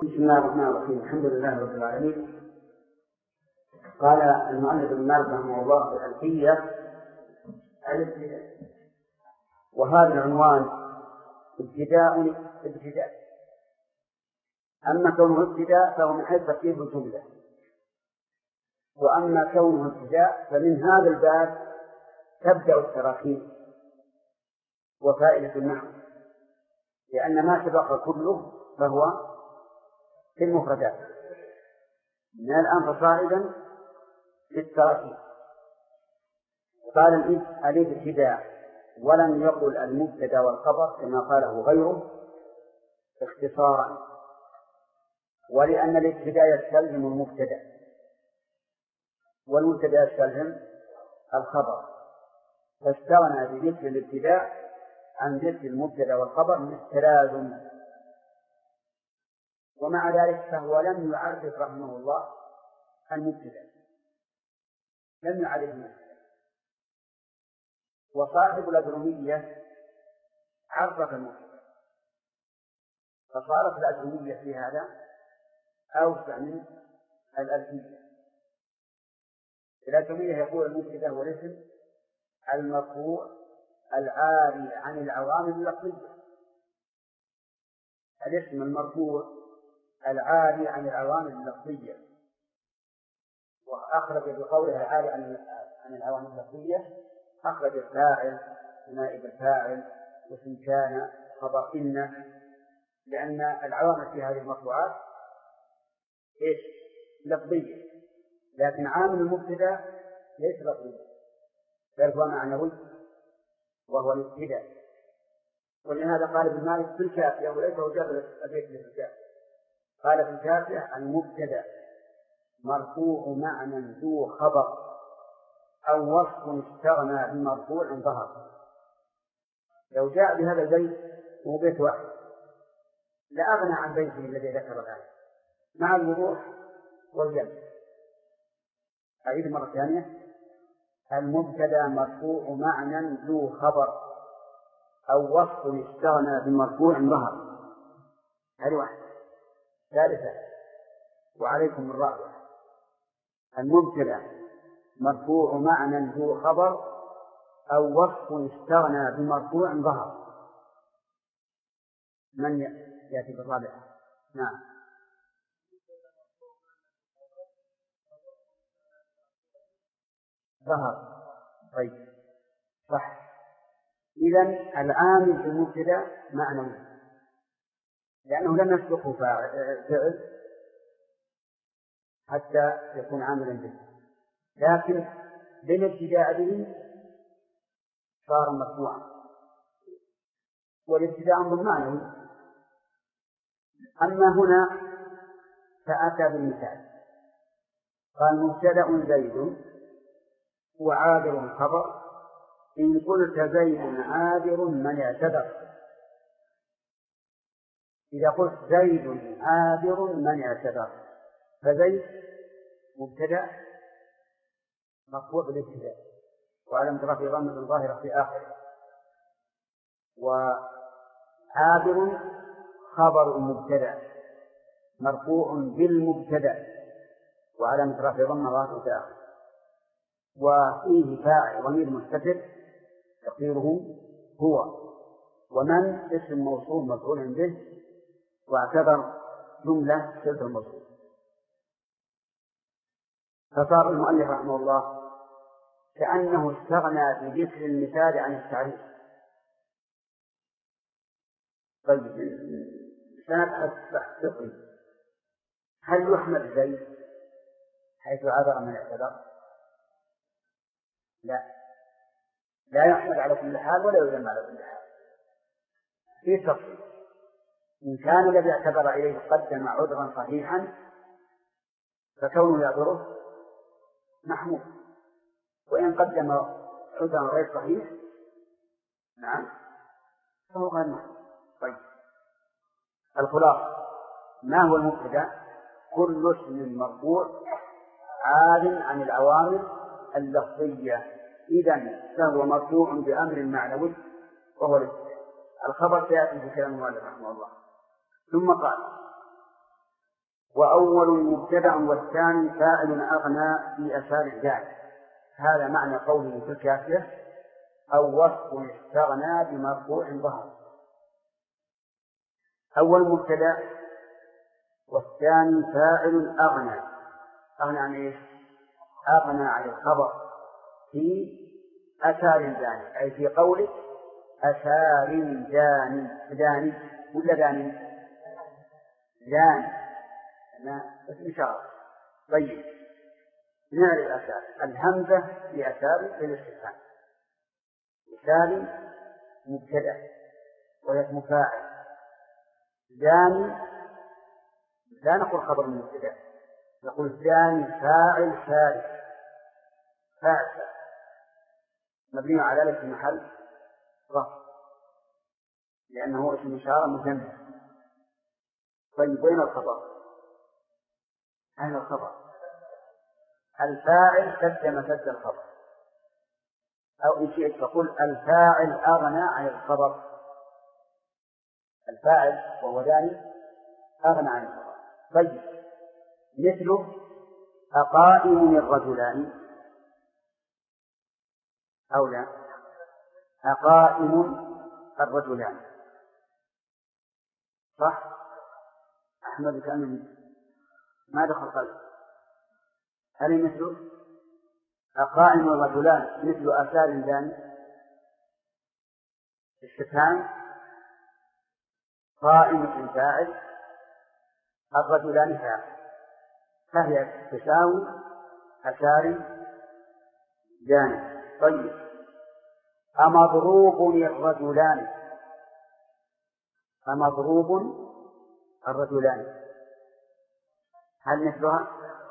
بسم الله الرحمن الرحيم. الحمد لله رب العالمين. قال المؤلف ابن مالك رحمه الله في الألفية الابتداء، وهذا العنوان ابتداء. أما كونه ابتداء فهو من حيث ترتيب الجملة، وأما كونه ابتداء فمن هذا الباب تبدأ التراكيب وفائدة النحو، لأن ما سبق كله فهو في المفردات من الآن فصاعدا في التراكيب. قال الابتداء ولم يقل المبتدأ والخبر كما قاله غيره اختصارا، ولأن الابتداء يستلزم المبتدأ والمبتدأ يستلزم الخبر، فاستغنى بذكر الابتداء عن ذكر المبتدأ والخبر من التلازم. ومع ذلك فهو لم يعرف رحمه الله المبتدأ، لم يعرف المبتدأ. وصاحب الأجرمية عرف المبتدأ، فصارت الأجرمية في هذا أوسع من الألفية. الأجرمية يقول المبتدأ هو الاسم المرفوع العاري عن العوامل اللفظية، الاسم المرفوع العاري عن العوامل اللفظية، وأخرج بقولها العاري عن العوامل اللفظية أخرج الفاعل ونائب الفاعل واسم كان خبر إن، لأن العوامل في هذه المرفوعات إيش؟ لفظية، لكن عامل المبتدأ ليس لفظيا بل هو معنوي وهو الابتداء. ولهذا قال ابن مالك في الكافية، وليس هو جاب البيت في الكافية، قال في الكافية المبتدأ مرفوع معنى ذو خبر أو وصف استغنى بمرفوع ظهر. لو جاء بهذا البيت هو بيت واحد لأغنى عن بيته الذي ذكر الآن مع الوضوح والجمع. أعيد مرة ثانية: المبتدأ مرفوع معنى ذو خبر أو وصف استغنى بمرفوع ظهر. هذه واحدة. ثالثة وعليكم الرابعة: المبتدأ مرفوع معنى ذو خبر أو وصف استغنى بمرفوع ظهر. من يأتي بالرابعة؟ نعم. ظهر. طيب صح. إذن العامل في المبتدأ معنوي لأنه لم يسبقه فعل حتى يكون عاملا به، لكن بالابتداء به صار مرفوعا، والابتداء أمر معنوي. أما هنا فأتى بالمثال، قال مبتدأ زيد وعابر خبر إن قلت زيد عابر من اعتذر. إذا قلت زيد عابر من اعتذر فزيد مبتدأ مرفوع بالابتداء وعلامة رفعه ضمة ظاهرة في آخره، وعابر خبر مبتدأ مرفوع بالمبتدأ وعلامة رفعه ضمة ظاهرة في آخره، وفيه فاعل ضمير مستتر تقديره هو، ومن اسم موصول مفعول به، واعتبر جملة صلة الموصول. فصار المؤلف رحمه الله كأنه استغنى بذكر المثال عن التعريف. طيب سنبحث بحث فقهي: هل يحمل زيد حيث عبر من اعتذر؟ لا يحمل على كل حال ولا يذم على كل حال، في تفصيل. إن كان الذي اعتذر إليه قدم عذرا صحيحا فكونه يعذره محمود، وإن قدم عذرا غير صحيح نعم فهو غير محمود. طيب الخلاصة: ما هو المبتدأ؟ كل اسم مرفوع عار عن العوامل اللفظية، إذن فهو مرفوع بأمر معنوي وهو الابتداء. الخبر سيأتي في كلام المؤلف رحمه الله. ثم قال: وأول مبتدأ والثاني فاعل أغنى في أثار الجاهل. هذا معنى قوله في الكافية أو وصف استغنى بمرفوع ظهر. أول مبتدأ والثاني فاعل أغنى. أغنى عن إيش؟ أغنى عن الخبر في أثار الجاني، أي في قولك أثار داني ولا داني؟ داني اسم شرط. طيب نعرف الأثار. الهمزة في أثار في الاستفهام. مثال مبتدأ واسم فاعل. داني لا نقول خبر المبتدأ، نقول داني فاعل ثالث، فاعل مبني على ذلك في محل رفع لأنه اسم إشارة مثنى. طيب وين الخبر؟ أين الخبر؟ الفاعل سد مسد الخبر، أو إن شئت فقل الفاعل أغنى عن الخبر. الفاعل وهو داني أغنى عن الخبر. طيب مثله أقائم الرجلان أو لا؟ أقائم الرجلان صح؟ أحمد كان ما دخل قلب. هل مثله أقائم الرجلان مثل آثار داني؟ استفهام قائمة فاعل الرجلان فاعل، فهي تساوي آثار داني. طيب أمضروب الرجلان، أمضروب الرجلان هل مثلها؟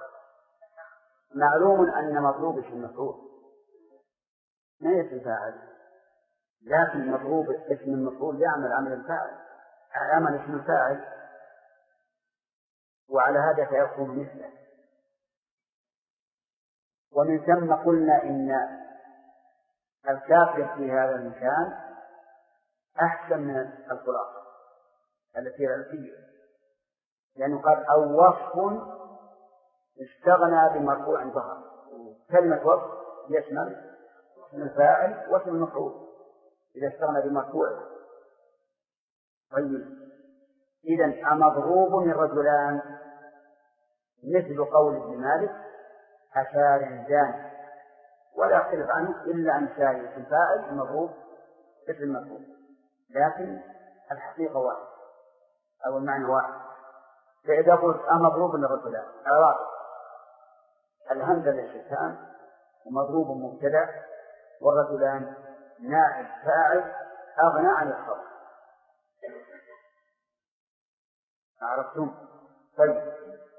معلوم أن مضروب اسم مفعول ما اسم فاعل، لكن مضروب اسم المفعول يعمل عمل الفاعل، عمل اسم الفاعل، وعلى هذا فيكون مثله. ومن ثم قلنا إن الكافية في هذا المكان أحسن من الخلاصة التي هي الألفية، لأنه قال أو وصف استغنى بمرفوع ظهر. كلمة وصف يشمل اسم الفاعل واسم المفعول إذا استغنى بمرفوع. طيب إذن أمضروب الرجلان مثل قول ابن مالك أثار داني، ولا يختلف عنه إلا أن ساري اسم الفاعل المضروب اسم المفعول، لكن الحقيقة واحد أو المعنى واحد. فإذا قلت أمضروب الرجلان أعراب الهمزة للاستفهام ومضروب مبتدأ والرجلان نائب فاعل أغنى عن الخبر. عرفتم؟ طيب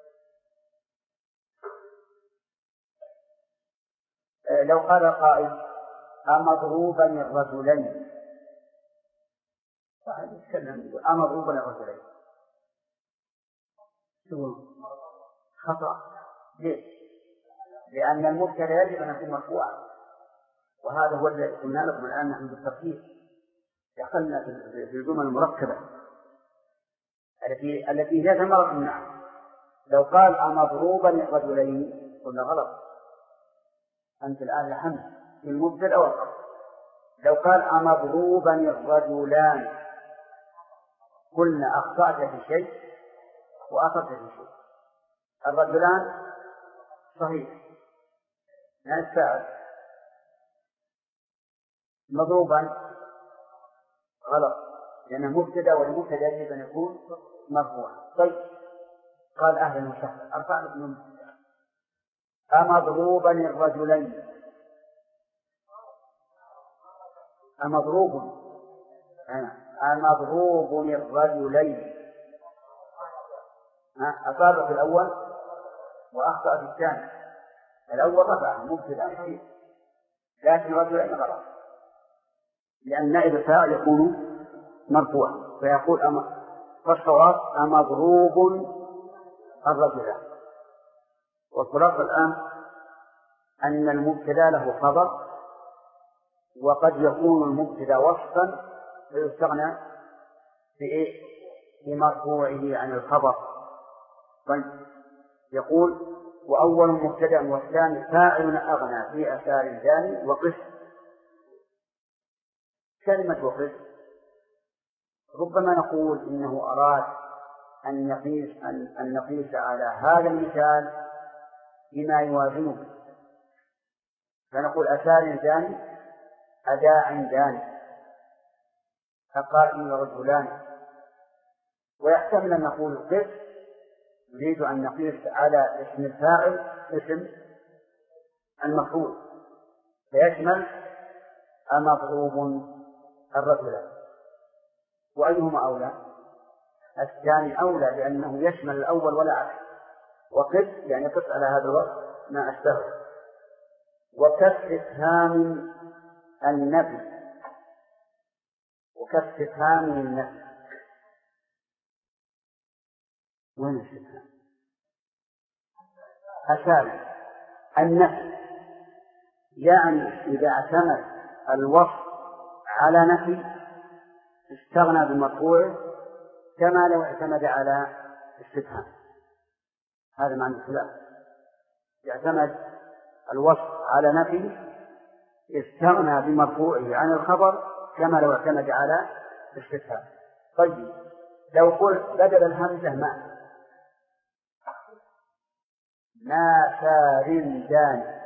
لو قال قائل أمضروبا الرجلين، واحد يتكلم أمضروبا الرجلين خطأ. ليش؟ لأن المبتدأ يجب أن يكون مرفوعا، وهذا هو الذي قلنا لكم الآن نحن بالترتيب دخلنا في الجمل المركبة التي لا تمر منها. لو قال أمضروبا الرجلين قلنا غلط، أنت الآن لحمد في المبتدأ والخبر. لو قال أمضروبا الرجلان قلنا أخطأت في شيء وأخطأت في شيء. الرجلان صحيح لا الفاعل، مضروبا غلط لأنه مبتدأ والمبتدأ يجب أن يكون مرفوعا. طيب قال أهلا وسهلا أرفع لكم المبتدأ. أمضروبا الرجلين، أمضروب أمضروب الرجلين، أصاب في الأول وأخطأ في الثاني. الأول رفع مبتدأ فيه، لكن الرجلين غلط لأن نائب الفاعل يكون مرفوعا، فيقول فالصواب أمضروب الرجلان. والخلاصة الآن أن المبتدأ له خبر، وقد يكون المبتدأ وصفا فيستغنى بمرفوعه عن الخبر، طيب يقول وأول مبتدأ والثاني فاعل أغنى في أثار الجاني وقف. كلمة وقف ربما نقول إنه أراد أن نقيس على هذا المثال بما يوازنه، فنقول أثار الجاني أداء جاني أقائم رجلان، ويحتمل أن نقول قف نريد أن نقيس على اسم الفاعل اسم المفعول فيشمل مضروب الرجل. وأيهما أولى؟ الثاني أولى لأنه يشمل الأول ولا عكس. وقف يعني قف على هذا الوصف ما أشبهه. وكف إفهام النفي، وكف إفهام النفي وين الاستفهام؟ أسالي النفي يعني إذا اعتمد الوصف على نفي استغنى بمرفوعه كما لو اعتمد على استفهام. هذا معنى الخلاف. يعتمد الوصف على نفي استغنى بمرفوعه عن الخبر كما لو اعتمد على استفهام. طيب لو قلت بدل الهمزة ما سارندان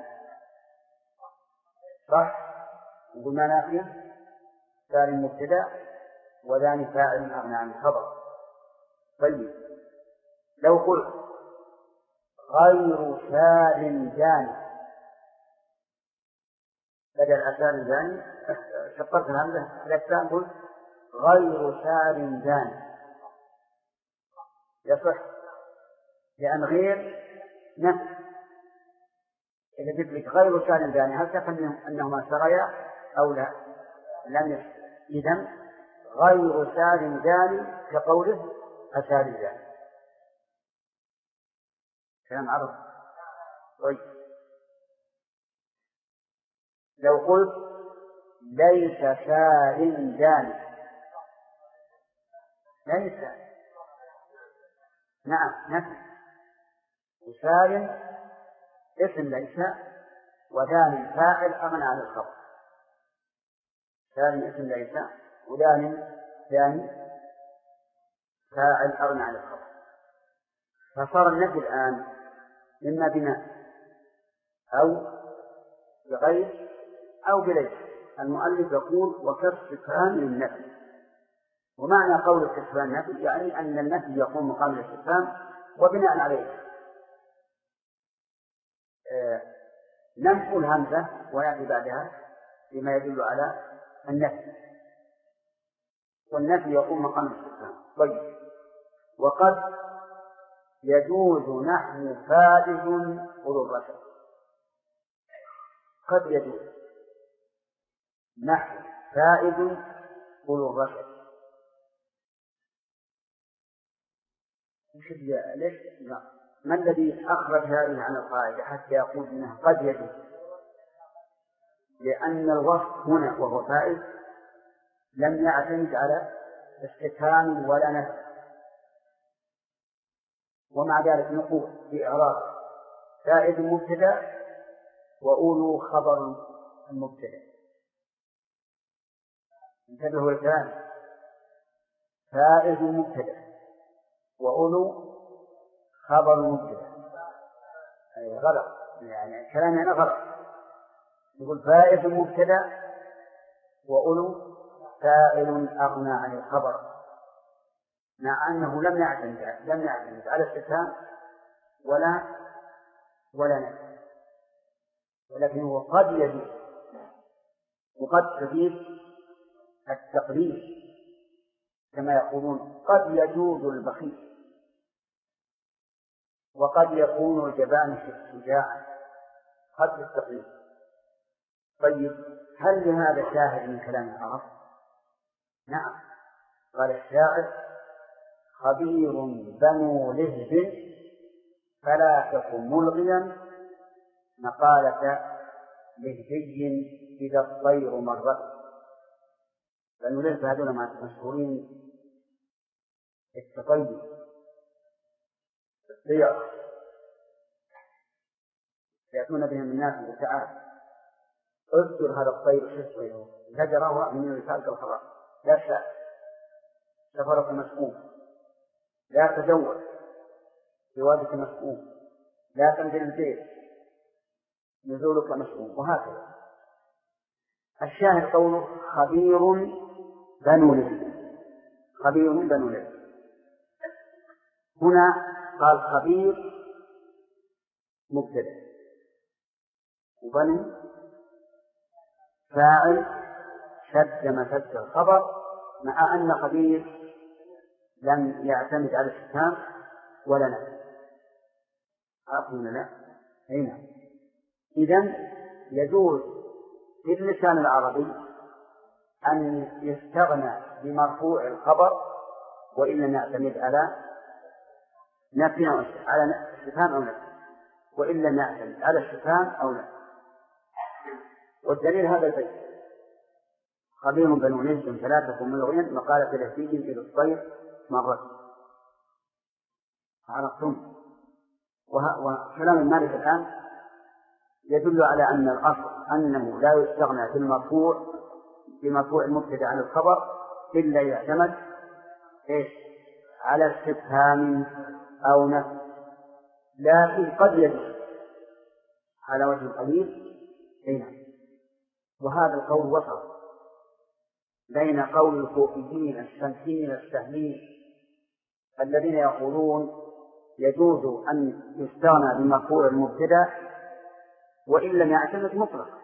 صح؟ نقول ما نافية سار مبتدأ وذان فاعل أغنى عن الخبر. طيب لو قلت غير سارندان بدل سارندان شطرت الهمزة الأجسام قلت غير سارندان يصح لأن غير نفس. إذا قلت لك غير سارندان هل تفهم أنهما سريا أو لا؟ لم يصح. إذن غير سارندان كقوله أسارندان كلام عرض. طيب لو قلت ليس سارندان ليس نعم نفس وسار اسم ليس ودان فاعل أغنى عن الخبر. سار اسم ليس ودان فاعل أغنى عن الخبر. فصار النفي الآن إما بما أو بغير أو بليس. المؤلف يقول وكف إفهام النفي. ومعنى قول استفهام النفي يعني أن النفي يقوم مقام الاستفهام وبناء عليه نمحو الهمزة ويأتي بعدها بما يدل على النفي، والنفي يقوم مقام الاستفهام. طيب وقد يجوز نحو فائز أولو الرشد. قد يجوز نحو فائز أولو الرشد. ليش؟ ما الذي أخرج هذه عن القاعدة حتى يقول إنه قد يجوز؟ لأن الوصف هنا وهو فائز لم يعتمد على استفهام ولا نفي، ومع ذلك نقول في إعراب فائز مبتدأ وأولو خبر المبتدأ. انتبهوا الكلام. فائز مبتدأ وأولو خبر مبتدأ. أي غلط يعني الكلام هنا غلط. يقول فائز مبتدأ وأولو فاعل أغنى عن الخبر، مع أنه لم يعتمد على استفهام ولا نفي، ولكنه قد يجوز. وقد تفيد التقليد كما يقولون قد يجوز البخيل وقد يكون الجبان شجاعا، قد التقليد. طيب هل لهذا شاهد من كلام العرب؟ نعم. قال الشاعر خبير بنو لهب فلا تكن ملغيا مقالة لهبي إذا الطير مرت. بنو لهب هذول مشهورين بالتطيب طير يأتون بهم الناس تعالى اذكر هذا الطير شو اسمه زجره من يسالك الخبر لا تسأل سفرك مسؤول لا تزوج جوازك مسؤول لا تنزل البيت نزولك مسؤول وهكذا. الشاهد قوله خبير بنو لبيد خبير بنو لبيد. هنا قال خبير مبتدأ وبنو فاعل شد مسد الخبر مع أن خبير لم يعتمد على الاستفهام ولا نفي. أقول لا هنا إذن يجوز في اللسان العربي أن يستغنى بمرفوع الخبر وإن لم يعتمد على نفي أو على استفهام أو نفي وإن لم يعتمد على استفهام أو نفي. والدليل هذا البيت خبير بنو نجم ثلاثة ملغيا مقالة لهفي إلى الطير مرة عرفتم. وكلام مالك الآن يدل على أن الأصل أنه لا يستغنى في المرفوع بمرفوع المبتدأ عن الخبر إلا يعتمد على استفهام أو نفي، لكن قد يجوز على وجه القليل هنا. وهذا القول وسط بين قول الكوفيين السمحين السهمين الذين يقولون يجوز أن يستغنى بمرفوع المبتدأ وإن لم يعتمد مطلقا،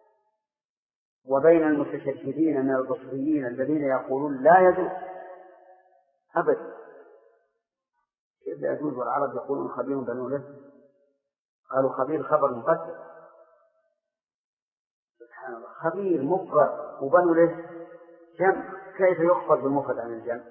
وبين المتشددين من البصريين الذين يقولون لا يجوز أبدا. كيف لا يجوز والعرب يقولون خبير بنو له؟ قالوا خبير خبر مقدم. سبحان الله، خبير مفرد وبنو له جمع، كيف يخفض بالمفرد عن الجمع؟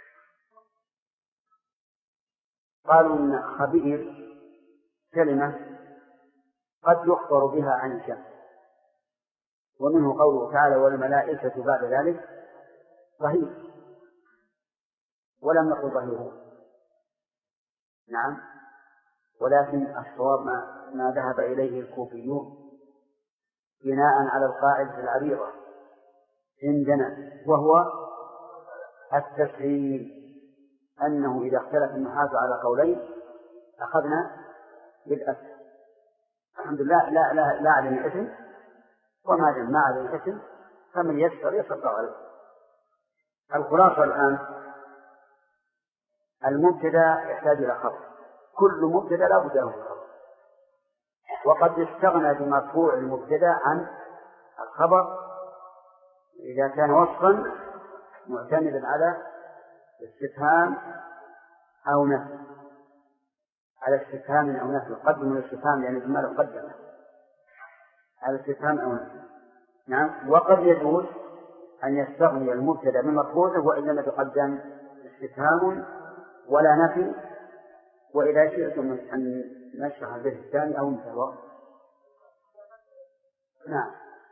قالوا إن خبير كلمة قد يخبر بها عن الجمع، ومنه قوله تعالى والملائكة بعد ذلك ظهير، ولم يقل ظهيرون. نعم، ولكن الصواب ما ذهب إليه الكوفيون بناء على القاعدة العريضة عندنا، وهو التسهيل، أنه إذا اختلف النحاة على قولين أخذنا بالأسهل. الحمد لله لا علم الإثم، وما دام ما علم الإثم فمن يسر يسر عليه. الخلاصة الآن المبتدأ يحتاج إلى خبر، كل مبتدأ لا بد له من خبر، وقد يستغنى بمرفوع المبتدأ عن الخبر إذا كان وصفا معتمدا على استفهام أو نفي، على استفهام أو نفي، قدم الاستفهام يعني الجمال مقدمة على استفهام أو نفي. نعم، وقد يجوز أن يستغني المبتدأ بمرفوعه وإن لم يتقدم استفهام ولا نفي. وإذا شئتم أن نشرح به الثاني أو مثله. نعم،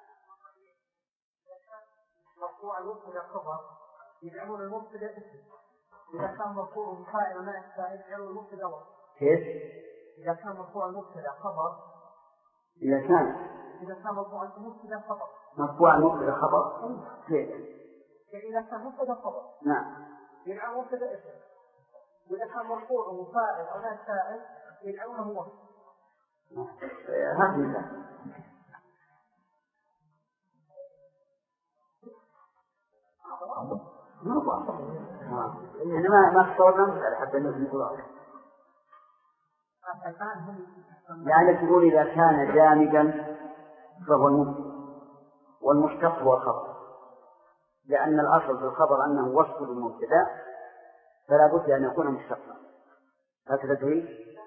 مرفوع المبتدأ خبر يجعلون المبتدأ اسم، إذا كان مرفوع فاعل وما يستعين يجعلون المبتدأ وصف. كيف؟ إذا كان مرفوع المبتدأ خبر إذا كان مرفوع المبتدأ خبر مرفوع المبتدأ خبر كيف؟ إذا كان مبتدأ خبر نعم يجعل مبتدأ اسم، وإذا كان مرفوع فاعل أو لا فاعل يجعلونه وصف. هذا ما تصورنا مسألة حتى نقول يعني تقول إذا كان جامدا فهو المبتدأ والمشتق هو الخبر، لأن الأصل في الخبر أنه وصف للمبتدأ فلا بد أن يكون مشتقا. هكذا تريد؟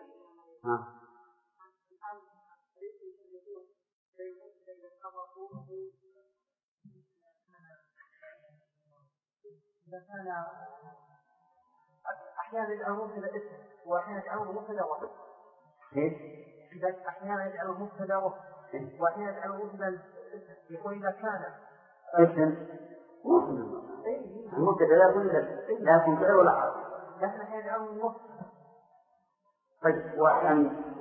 إذا كان أحيانا يجعلون مبتدأ اسم وأحيانا يجعلون مبتدأ وصف. إذا أحيانا يجعلون مبتدأ وصف وأحيانا يجعلون مبتدأ اسم، يقول إذا كان اسم المبتدأ لا يكون فعل ولا حرف، لكن أحيانا يجعلون وصف. طيب وأن